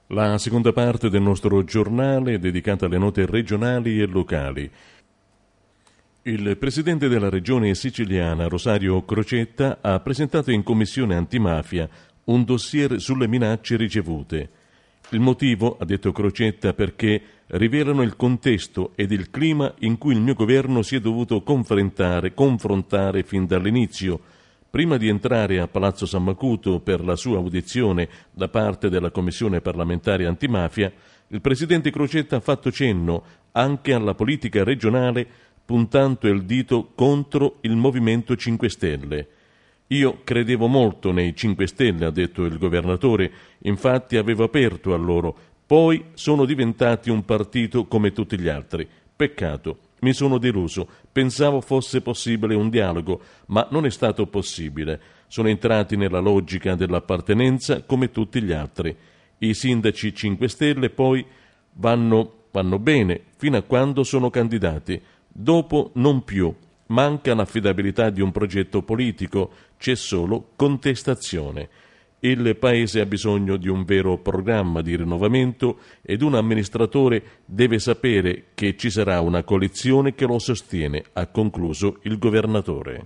La seconda parte del nostro giornale è dedicata alle note regionali e locali. Il presidente della regione siciliana, Rosario Crocetta, ha presentato in commissione antimafia un dossier sulle minacce ricevute. Il motivo, ha detto Crocetta, perché rivelano il contesto ed il clima in cui il mio governo si è dovuto confrontare fin dall'inizio. Prima di entrare a Palazzo San Macuto per la sua audizione da parte della Commissione parlamentare antimafia, il presidente Crocetta ha fatto cenno anche alla politica regionale, puntando il dito contro il Movimento 5 Stelle. Io credevo molto nei 5 Stelle, ha detto il governatore, infatti avevo aperto a loro, poi sono diventati un partito come tutti gli altri. Peccato, mi sono deluso, pensavo fosse possibile un dialogo, ma non è stato possibile. Sono entrati nella logica dell'appartenenza come tutti gli altri. I sindaci 5 Stelle poi vanno bene fino a quando sono candidati. Dopo non più, manca l'affidabilità di un progetto politico, c'è solo contestazione. Il Paese ha bisogno di un vero programma di rinnovamento ed un amministratore deve sapere che ci sarà una coalizione che lo sostiene, ha concluso il governatore.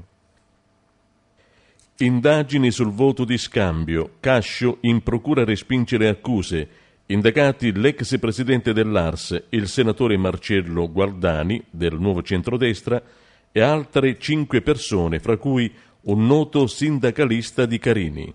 Indagini sul voto di scambio, Cascio in procura respinge le accuse. Indagati l'ex presidente dell'ARS, il senatore Marcello Gualdani, del Nuovo Centrodestra, e altre 5 persone, fra cui un noto sindacalista di Carini.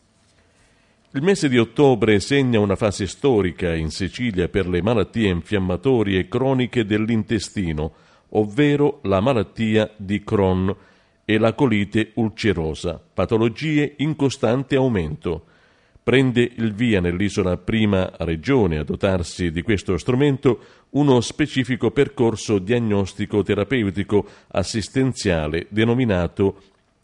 Il mese di ottobre segna una fase storica in Sicilia per le malattie infiammatorie croniche dell'intestino, ovvero la malattia di Crohn e la colite ulcerosa, patologie in costante aumento. Prende il via nell'isola prima regione a dotarsi di questo strumento uno specifico percorso diagnostico-terapeutico assistenziale denominato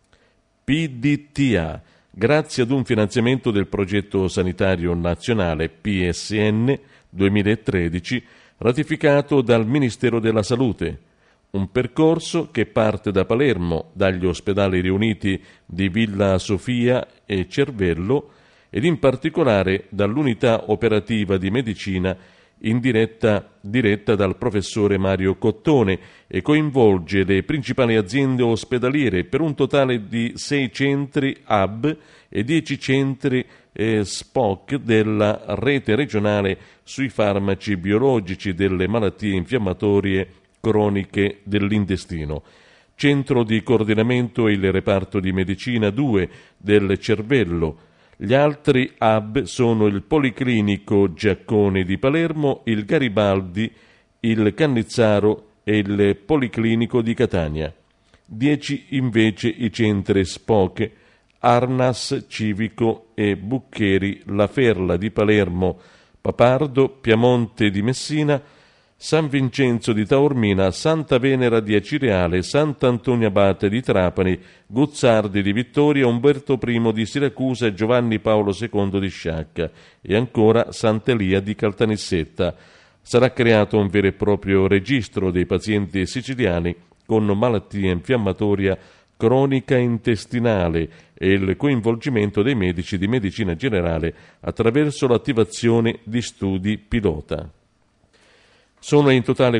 PDTA, grazie ad un finanziamento del Progetto Sanitario Nazionale PSN 2013 ratificato dal Ministero della Salute. Un percorso che parte da Palermo, dagli ospedali riuniti di Villa Sofia e Cervello, ed in particolare dall'unità operativa di medicina diretta dal professore Mario Cottone e coinvolge le principali aziende ospedaliere per un totale di 6 centri hub e 10 centri SPOC della rete regionale sui farmaci biologici delle malattie infiammatorie croniche dell'intestino. Centro di coordinamento il reparto di medicina 2 del Cervello. Gli altri hub sono il Policlinico Giaccone di Palermo, il Garibaldi, il Cannizzaro e il Policlinico di Catania. 10 invece i centri SPOC, Arnas Civico e Buccheri, La Ferla di Palermo, Papardo, Piamonte di Messina, San Vincenzo di Taormina, Santa Venera di Acireale, Sant'Antonio Abate di Trapani, Guzzardi di Vittoria, Umberto I di Siracusa e Giovanni Paolo II di Sciacca e ancora Sant'Elia di Caltanissetta. Sarà creato un vero e proprio registro dei pazienti siciliani con malattia infiammatoria cronica intestinale e il coinvolgimento dei medici di medicina generale attraverso l'attivazione di studi pilota. Sono in totale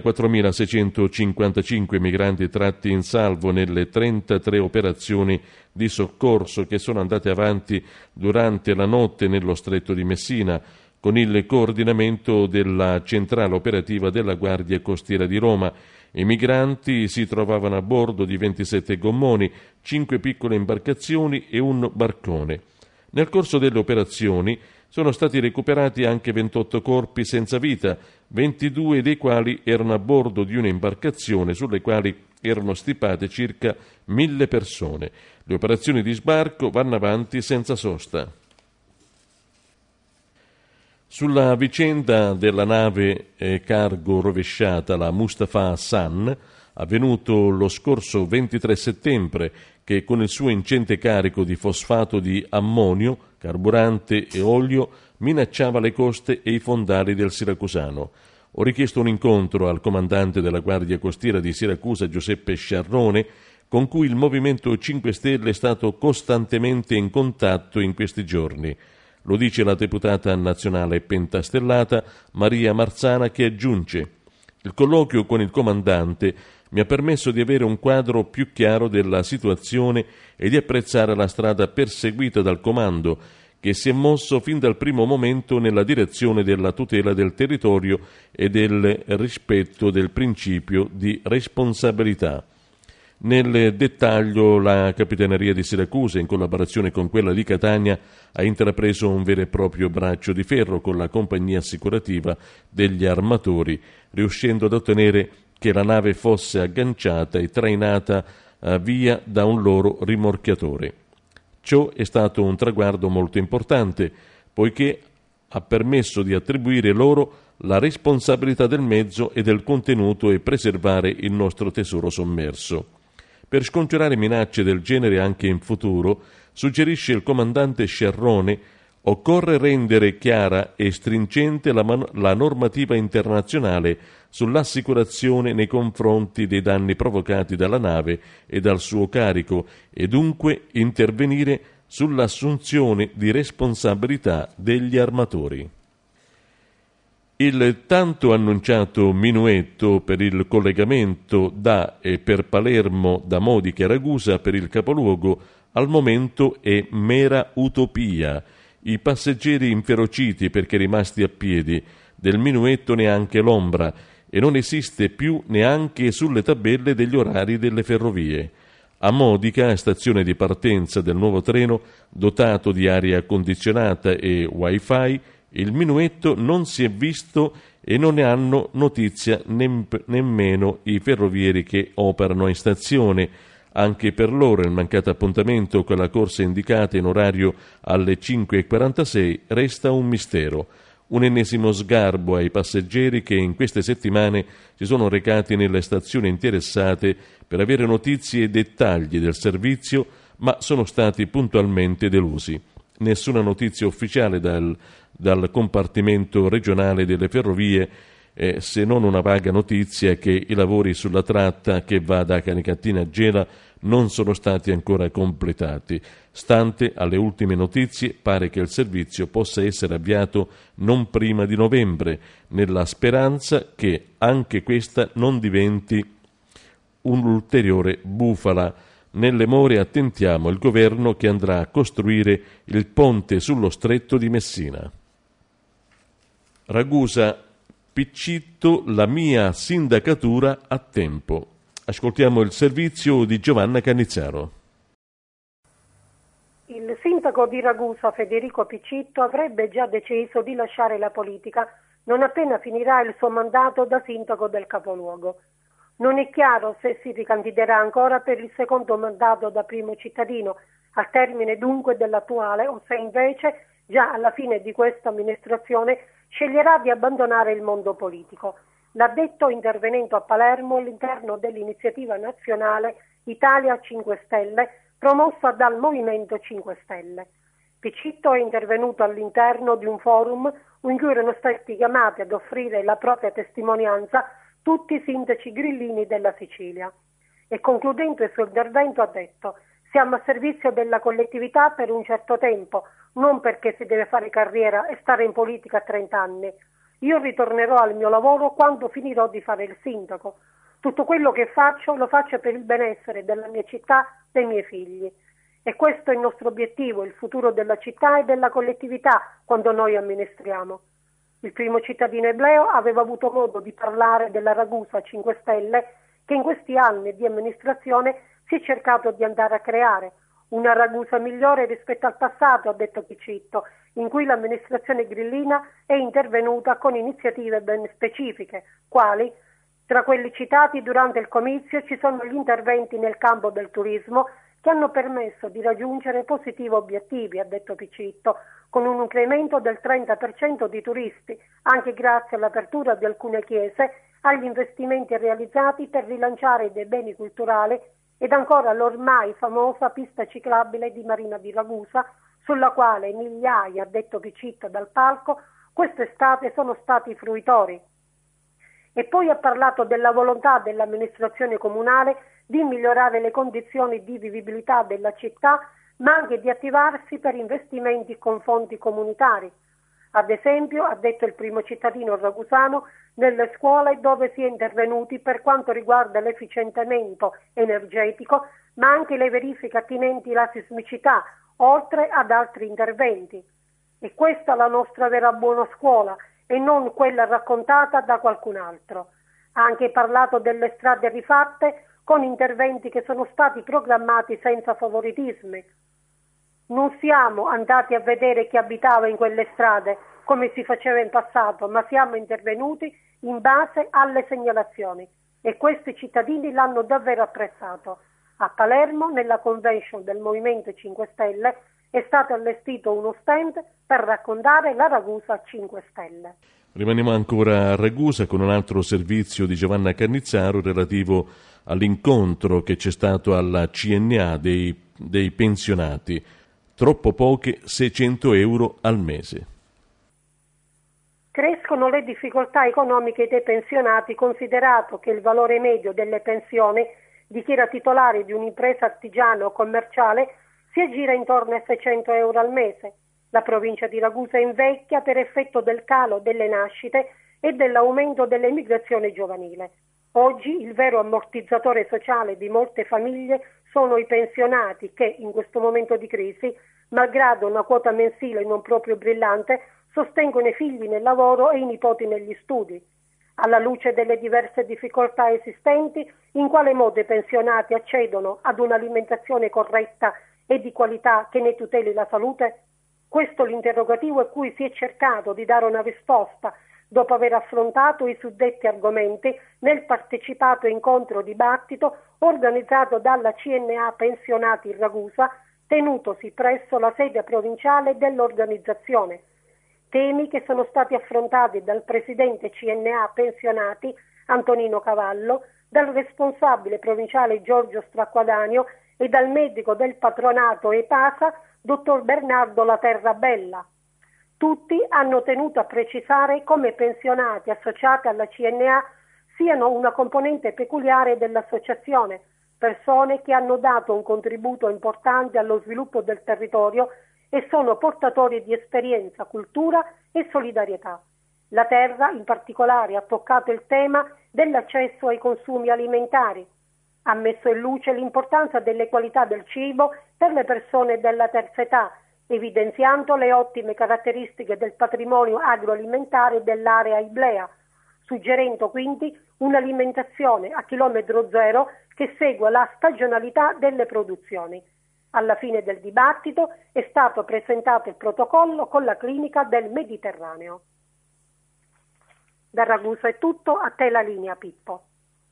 4.655 migranti tratti in salvo nelle 33 operazioni di soccorso che sono andate avanti durante la notte nello Stretto di Messina, con il coordinamento della centrale operativa della Guardia Costiera di Roma. I migranti si trovavano a bordo di 27 gommoni, 5 piccole imbarcazioni e un barcone. Nel corso delle operazioni sono stati recuperati anche 28 corpi senza vita, 22 dei quali erano a bordo di un'imbarcazione sulle quali erano stipate circa 1.000 persone. Le operazioni di sbarco vanno avanti senza sosta. Sulla vicenda della nave cargo rovesciata, la Mustafa Hassan, avvenuto lo scorso 23 settembre, che con il suo ingente carico di fosfato di ammonio, carburante e olio minacciava le coste e i fondali del Siracusano. Ho richiesto un incontro al comandante della Guardia Costiera di Siracusa, Giuseppe Sciarrone, con cui il Movimento 5 Stelle è stato costantemente in contatto in questi giorni. Lo dice la deputata nazionale pentastellata Maria Marzana, che aggiunge: il colloquio con il comandante mi ha permesso di avere un quadro più chiaro della situazione e di apprezzare la strada perseguita dal comando, che si è mosso fin dal primo momento nella direzione della tutela del territorio e del rispetto del principio di responsabilità. Nel dettaglio, la Capitaneria di Siracusa, in collaborazione con quella di Catania, ha intrapreso un vero e proprio braccio di ferro con la compagnia assicurativa degli armatori, riuscendo ad ottenere che la nave fosse agganciata e trainata via da un loro rimorchiatore. Ciò è stato un traguardo molto importante, poiché ha permesso di attribuire loro la responsabilità del mezzo e del contenuto e preservare il nostro tesoro sommerso. Per scongiurare minacce del genere anche in futuro, suggerisce il comandante Sciarrone, occorre rendere chiara e stringente la normativa internazionale sull'assicurazione nei confronti dei danni provocati dalla nave e dal suo carico e dunque intervenire sull'assunzione di responsabilità degli armatori. Il tanto annunciato minuetto per il collegamento da e per Palermo da Modica e Ragusa per il capoluogo al momento è mera utopia. I passeggeri inferociti perché rimasti a piedi, del minuetto neanche l'ombra, e non esiste più neanche sulle tabelle degli orari delle ferrovie. A Modica, stazione di partenza del nuovo treno, dotato di aria condizionata e wifi, il minuetto non si è visto e non ne hanno notizia nemmeno i ferrovieri che operano in stazione. Anche per loro il mancato appuntamento con la corsa indicata in orario alle 5:46 resta un mistero. Un ennesimo sgarbo ai passeggeri che in queste settimane si sono recati nelle stazioni interessate per avere notizie e dettagli del servizio, ma sono stati puntualmente delusi. Nessuna notizia ufficiale dal compartimento regionale delle ferrovie, se non una vaga notizia che i lavori sulla tratta che va da Canicattì a Gela non sono stati ancora completati. Stante alle ultime notizie, pare che il servizio possa essere avviato non prima di novembre, nella speranza che anche questa non diventi un'ulteriore bufala. Nelle more attentiamo il governo che andrà a costruire il ponte sullo stretto di Messina. Ragusa, Piccitto, la mia sindacatura a tempo. Ascoltiamo il servizio di Giovanna Cannizzaro. Il sindaco di Ragusa, Federico Piccitto, avrebbe già deciso di lasciare la politica non appena finirà il suo mandato da sindaco del capoluogo. Non è chiaro se si ricandiderà ancora per il secondo mandato da primo cittadino, al termine dunque dell'attuale, o se invece, già alla fine di questa amministrazione, sceglierà di abbandonare il mondo politico. L'ha detto intervenendo a Palermo all'interno dell'iniziativa nazionale Italia 5 Stelle, promossa dal Movimento 5 Stelle. Piccitto è intervenuto all'interno di un forum in cui erano stati chiamati ad offrire la propria testimonianza tutti i sindaci grillini della Sicilia. E concludendo il suo intervento ha detto: siamo a servizio della collettività per un certo tempo, non perché si deve fare carriera e stare in politica a 30 anni. Io ritornerò al mio lavoro quando finirò di fare il sindaco. Tutto quello che faccio lo faccio per il benessere della mia città, dei miei figli. E questo è il nostro obiettivo, il futuro della città e della collettività quando noi amministriamo. Il primo cittadino ebleo aveva avuto modo di parlare della Ragusa 5 Stelle che in questi anni di amministrazione si è cercato di andare a creare. Una Ragusa migliore rispetto al passato, ha detto Piccitto, in cui l'amministrazione grillina è intervenuta con iniziative ben specifiche, quali, tra quelli citati durante il comizio, ci sono gli interventi nel campo del turismo che hanno permesso di raggiungere positivi obiettivi, ha detto Piccitto, con un incremento del 30% di turisti, anche grazie all'apertura di alcune chiese, agli investimenti realizzati per rilanciare dei beni culturali ed ancora l'ormai famosa pista ciclabile di Marina di Ragusa, sulla quale migliaia, ha detto Piccitto dal palco, quest'estate sono stati fruitori. E poi ha parlato della volontà dell'amministrazione comunale di migliorare le condizioni di vivibilità della città ma anche di attivarsi per investimenti con fondi comunitari. Ad esempio, ha detto il primo cittadino ragusano, nelle scuole dove si è intervenuti per quanto riguarda l'efficientamento energetico, ma anche le verifiche attinenti alla sismicità, oltre ad altri interventi. E questa è la nostra vera buona scuola e non quella raccontata da qualcun altro. Ha anche parlato delle strade rifatte con interventi che sono stati programmati senza favoritismi. Non siamo andati a vedere chi abitava in quelle strade, come si faceva in passato, ma siamo intervenuti in base alle segnalazioni e questi cittadini l'hanno davvero apprezzato. A Palermo, nella convention del Movimento 5 Stelle, è stato allestito uno stand per raccontare la Ragusa 5 Stelle. Rimaniamo ancora a Ragusa con un altro servizio di Giovanna Cannizzaro relativo all'incontro che c'è stato alla CNA dei pensionati. Troppo poche, 600 euro al mese. Crescono le difficoltà economiche dei pensionati, considerato che il valore medio delle pensioni di chi era titolare di un'impresa artigiana o commerciale si aggira intorno ai 600 euro al mese. La provincia di Ragusa invecchia per effetto del calo delle nascite e dell'aumento dell'emigrazione giovanile. Oggi il vero ammortizzatore sociale di molte famiglie sono i pensionati che, in questo momento di crisi, malgrado una quota mensile non proprio brillante, sostengono i figli nel lavoro e i nipoti negli studi. Alla luce delle diverse difficoltà esistenti, in quale modo i pensionati accedono ad un'alimentazione corretta e di qualità che ne tuteli la salute? Questo è l'interrogativo a cui si è cercato di dare una risposta dopo aver affrontato i suddetti argomenti nel partecipato incontro dibattito organizzato dalla CNA Pensionati Ragusa, tenutosi presso la sede provinciale dell'organizzazione. Temi che sono stati affrontati dal presidente CNA Pensionati Antonino Cavallo, dal responsabile provinciale Giorgio Stracquadanio e dal medico del patronato EPASA, dottor Bernardo Laterrabella. Tutti hanno tenuto a precisare come pensionati associati alla CNA siano una componente peculiare dell'associazione, persone che hanno dato un contributo importante allo sviluppo del territorio e sono portatori di esperienza, cultura e solidarietà. La Terra, in particolare, ha toccato il tema dell'accesso ai consumi alimentari, ha messo in luce l'importanza delle qualità del cibo per le persone della terza età, evidenziando le ottime caratteristiche del patrimonio agroalimentare dell'area Iblea, suggerendo quindi un'alimentazione a chilometro zero che segua la stagionalità delle produzioni. Alla fine del dibattito è stato presentato il protocollo con la clinica del Mediterraneo. Da Ragusa è tutto, a te la linea Pippo.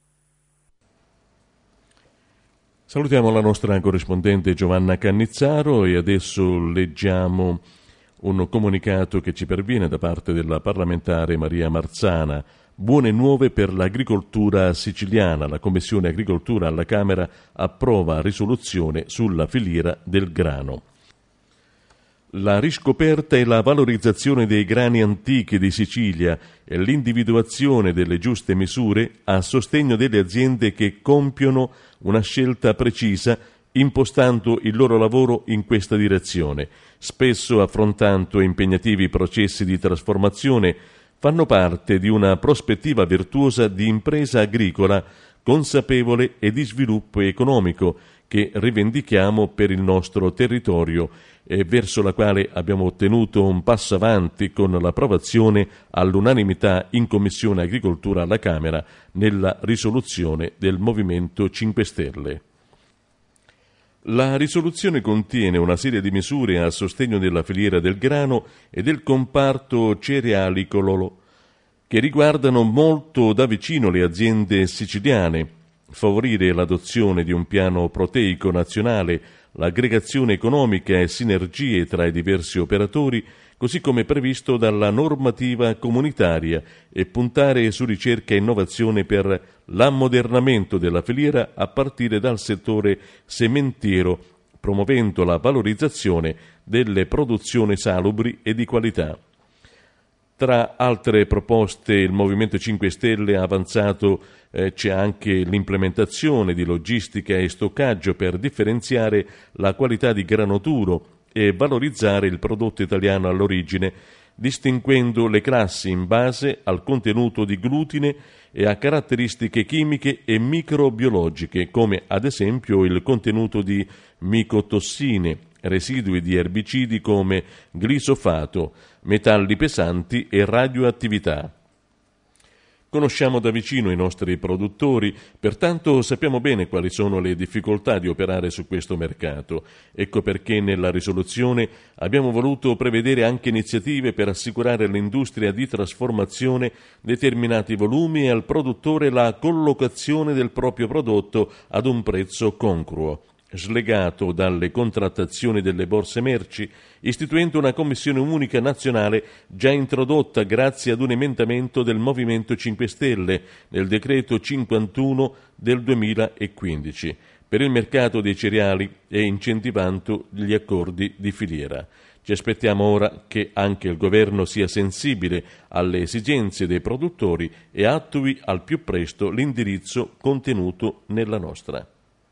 Salutiamo la nostra corrispondente Giovanna Cannizzaro e adesso leggiamo un comunicato che ci perviene da parte della parlamentare Maria Marzana. Buone nuove per l'agricoltura siciliana. La Commissione Agricoltura alla Camera approva risoluzione sulla filiera del grano. La riscoperta e la valorizzazione dei grani antichi di Sicilia e l'individuazione delle giuste misure a sostegno delle aziende che compiono una scelta precisa impostando il loro lavoro in questa direzione, spesso affrontando impegnativi processi di trasformazione, fanno parte di una prospettiva virtuosa di impresa agricola consapevole e di sviluppo economico che rivendichiamo per il nostro territorio e verso la quale abbiamo ottenuto un passo avanti con l'approvazione all'unanimità in Commissione Agricoltura alla Camera nella risoluzione del Movimento 5 Stelle. La risoluzione contiene una serie di misure a sostegno della filiera del grano e del comparto cerealicolo che riguardano molto da vicino le aziende siciliane, favorire l'adozione di un piano proteico nazionale, l'aggregazione economica e sinergie tra i diversi operatori, così come previsto dalla normativa comunitaria, e puntare su ricerca e innovazione per l'ammodernamento della filiera a partire dal settore sementiero, promuovendo la valorizzazione delle produzioni salubri e di qualità. Tra altre proposte il Movimento 5 Stelle ha avanzato c'è anche l'implementazione di logistica e stoccaggio per differenziare la qualità di grano duro e valorizzare il prodotto italiano all'origine, distinguendo le classi in base al contenuto di glutine e a caratteristiche chimiche e microbiologiche, come ad esempio il contenuto di micotossine, residui di erbicidi come glisofato, metalli pesanti e radioattività. Conosciamo da vicino i nostri produttori, pertanto sappiamo bene quali sono le difficoltà di operare su questo mercato. Ecco perché nella risoluzione abbiamo voluto prevedere anche iniziative per assicurare all'industria di trasformazione determinati volumi e al produttore la collocazione del proprio prodotto ad un prezzo congruo, slegato dalle contrattazioni delle borse merci, istituendo una commissione unica nazionale già introdotta grazie ad un emendamento del Movimento 5 Stelle nel decreto 51 del 2015 per il mercato dei cereali e incentivando gli accordi di filiera. Ci aspettiamo ora che anche il governo sia sensibile alle esigenze dei produttori e attui al più presto l'indirizzo contenuto nella nostra.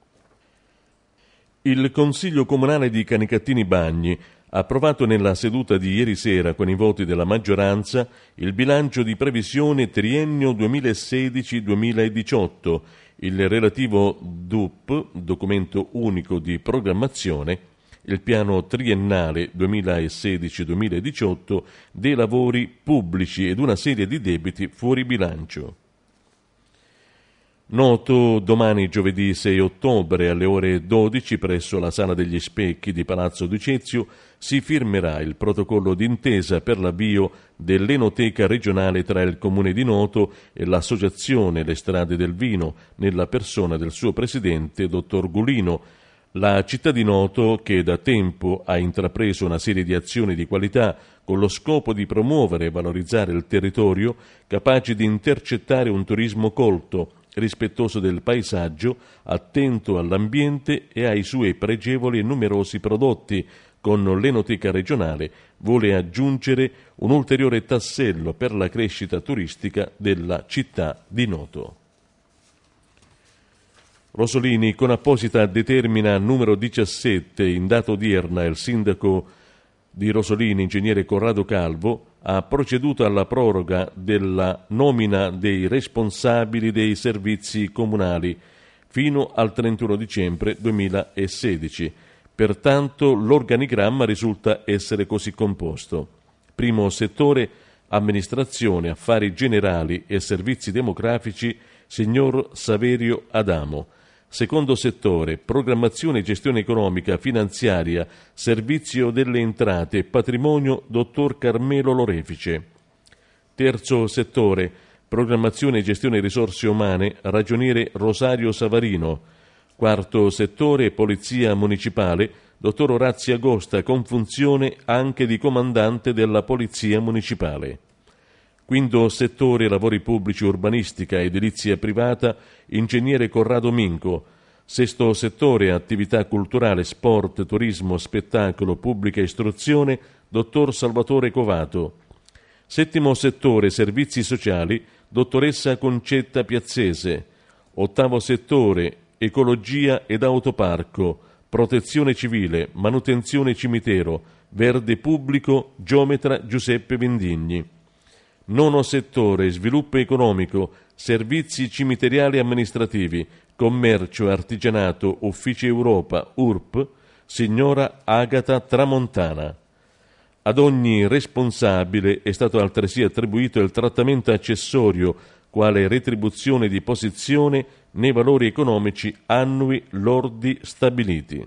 Il Consiglio Comunale di Canicattini Bagni ha approvato nella seduta di ieri sera con i voti della maggioranza il bilancio di previsione triennio 2016-2018, il relativo DUP, documento unico di programmazione, il piano triennale 2016-2018 dei lavori pubblici ed una serie di debiti fuori bilancio. Noto domani giovedì 6 ottobre alle ore 12 presso la Sala degli Specchi di Palazzo Ducezio si firmerà il protocollo d'intesa per l'avvio dell'Enoteca regionale tra il Comune di Noto e l'Associazione Le Strade del Vino, nella persona del suo presidente, dottor Gulino. La città di Noto, che da tempo ha intrapreso una serie di azioni di qualità con lo scopo di promuovere e valorizzare il territorio, capaci di intercettare un turismo colto, rispettoso del paesaggio, attento all'ambiente e ai suoi pregevoli e numerosi prodotti, con l'Enoteca regionale vuole aggiungere un ulteriore tassello per la crescita turistica della città di Noto. Rosolini, con apposita determina numero 17, in data odierna il sindaco di Rosolini, ingegnere Corrado Calvo, ha proceduto alla proroga della nomina dei responsabili dei servizi comunali fino al 31 dicembre 2016. Pertanto l'organigramma risulta essere così composto. Primo settore: amministrazione, affari generali e servizi demografici, signor Saverio Adamo. Secondo settore: programmazione e gestione economica, finanziaria, servizio delle entrate e patrimonio, dottor Carmelo Lorefice. Terzo settore: programmazione e gestione risorse umane, ragioniere Rosario Savarino. Quarto settore: polizia municipale, dottor Orazio Agosta, con funzione anche di comandante della polizia municipale. Quinto settore: lavori pubblici, urbanistica, edilizia privata, ingegnere Corrado Minco. Sesto settore: attività culturale, sport, turismo, spettacolo, pubblica istruzione, dottor Salvatore Covato. Settimo settore: servizi sociali, dottoressa Concetta Piazzese. Ottavo settore: ecologia ed autoparco, protezione civile, manutenzione cimitero, verde pubblico, geometra Giuseppe Vendigni. Nono settore: sviluppo economico, servizi cimiteriali e amministrativi, commercio e artigianato, uffici Europa, URP, signora Agata Tramontana. Ad ogni responsabile è stato altresì attribuito il trattamento accessorio quale retribuzione di posizione nei valori economici annui lordi stabiliti.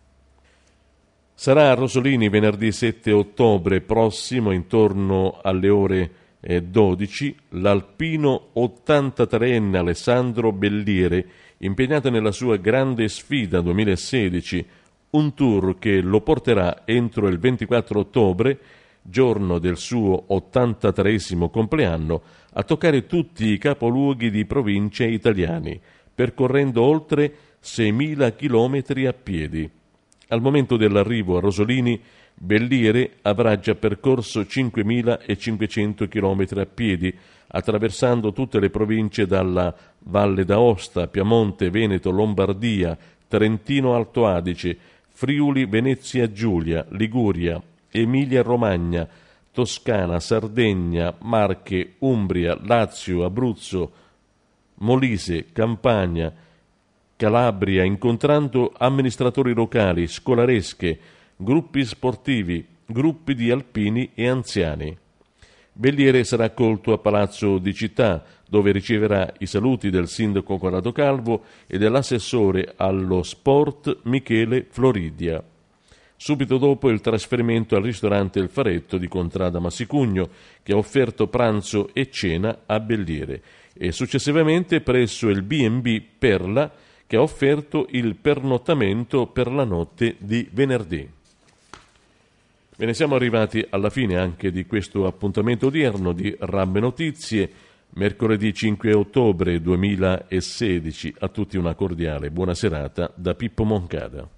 Sarà a Rosolini venerdì 7 ottobre prossimo, intorno alle ore 12, l'alpino 83enne Alessandro Belliere, impegnato nella sua grande sfida 2016, un tour che lo porterà entro il 24 ottobre, giorno del suo 83esimo compleanno, a toccare tutti i capoluoghi di province italiani, percorrendo oltre 6.000 chilometri a piedi. Al momento dell'arrivo a Rosolini Belliere avrà già percorso 5.500 km a piedi, attraversando tutte le province dalla Valle d'Aosta, Piemonte, Veneto, Lombardia, Trentino Alto Adige, Friuli, Venezia Giulia, Liguria, Emilia Romagna, Toscana, Sardegna, Marche, Umbria, Lazio, Abruzzo, Molise, Campania, Calabria, incontrando amministratori locali, scolaresche, gruppi sportivi, gruppi di alpini e anziani. Belliere sarà accolto a Palazzo di Città, dove riceverà i saluti del sindaco Corrado Calvo e dell'assessore allo sport Michele Floridia. Subito dopo il trasferimento al ristorante Il Faretto di Contrada Massicugno, che ha offerto pranzo e cena a Belliere, e successivamente presso il B&B Perla, che ha offerto il pernottamento per la notte di venerdì. Bene, siamo arrivati alla fine anche di questo appuntamento odierno di Rabbe Notizie, mercoledì 5 ottobre 2016. A tutti una cordiale buona serata da Pippo Moncada.